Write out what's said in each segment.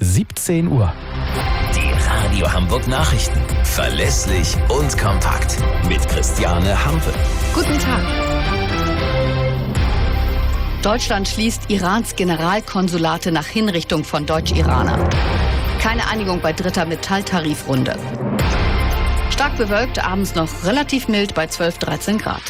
17 Uhr. Die Radio Hamburg Nachrichten. Verlässlich und kompakt. Mit Christiane Hampe. Guten Tag. Deutschland schließt Irans Generalkonsulate nach Hinrichtung von Deutsch-Iranern. Keine Einigung bei dritter Metalltarifrunde. Stark bewölkt, abends noch relativ mild bei 12-13 Grad.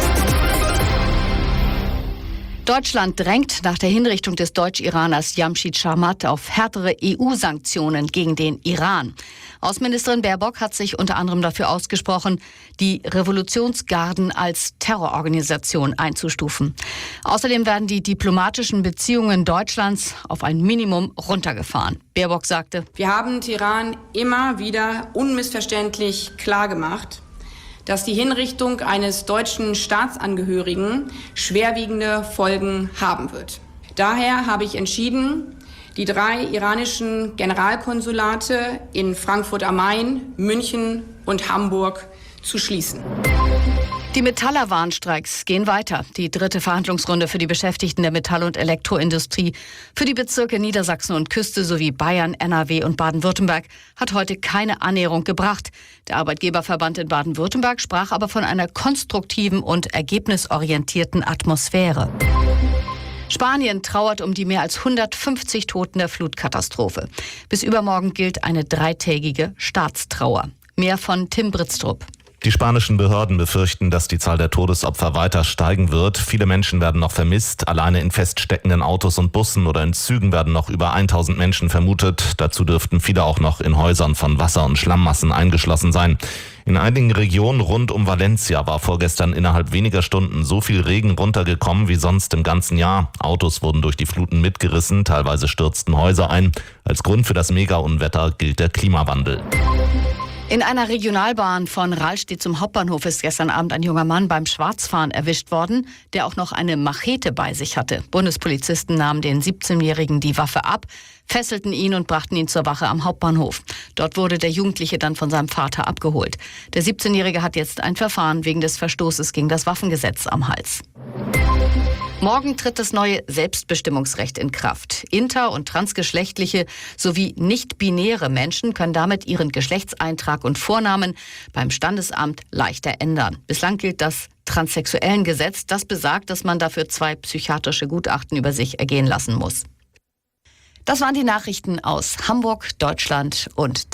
Deutschland drängt nach der Hinrichtung des Deutsch-Iraners Jamshid Sharmat auf härtere EU-Sanktionen gegen den Iran. Außenministerin Baerbock hat sich unter anderem dafür ausgesprochen, die Revolutionsgarden als Terrororganisation einzustufen. Außerdem werden die diplomatischen Beziehungen Deutschlands auf ein Minimum runtergefahren. Baerbock sagte: Wir haben Teheran immer wieder unmissverständlich klargemacht, dass die Hinrichtung eines deutschen Staatsangehörigen schwerwiegende Folgen haben wird. Daher habe ich entschieden, die 3 iranischen Generalkonsulate in Frankfurt am Main, München und Hamburg zu schließen. Die Metaller-Warnstreiks gehen weiter. Die dritte Verhandlungsrunde für die Beschäftigten der Metall- und Elektroindustrie für die Bezirke Niedersachsen und Küste sowie Bayern, NRW und Baden-Württemberg hat heute keine Annäherung gebracht. Der Arbeitgeberverband in Baden-Württemberg sprach aber von einer konstruktiven und ergebnisorientierten Atmosphäre. Spanien trauert um die mehr als 150 Toten der Flutkatastrophe. Bis übermorgen gilt eine 3-tägige Staatstrauer. Mehr von Tim Britztrup. Die spanischen Behörden befürchten, dass die Zahl der Todesopfer weiter steigen wird. Viele Menschen werden noch vermisst. Alleine in feststeckenden Autos und Bussen oder in Zügen werden noch über 1000 Menschen vermutet. Dazu dürften viele auch noch in Häusern von Wasser- und Schlammmassen eingeschlossen sein. In einigen Regionen rund um Valencia war vorgestern innerhalb weniger Stunden so viel Regen runtergekommen wie sonst im ganzen Jahr. Autos wurden durch die Fluten mitgerissen, teilweise stürzten Häuser ein. Als Grund für das Mega-Unwetter gilt der Klimawandel. In einer Regionalbahn von Rahlstedt zum Hauptbahnhof ist gestern Abend ein junger Mann beim Schwarzfahren erwischt worden, der auch noch eine Machete bei sich hatte. Bundespolizisten nahmen den 17-Jährigen die Waffe ab, fesselten ihn und brachten ihn zur Wache am Hauptbahnhof. Dort wurde der Jugendliche dann von seinem Vater abgeholt. Der 17-Jährige hat jetzt ein Verfahren wegen des Verstoßes gegen das Waffengesetz am Hals. Morgen tritt das neue Selbstbestimmungsrecht in Kraft. Inter- und transgeschlechtliche sowie nicht-binäre Menschen können damit ihren Geschlechtseintrag und Vornamen beim Standesamt leichter ändern. Bislang gilt das Transsexuellengesetz, das besagt, dass man dafür 2 psychiatrische Gutachten über sich ergehen lassen muss. Das waren die Nachrichten aus Hamburg, Deutschland und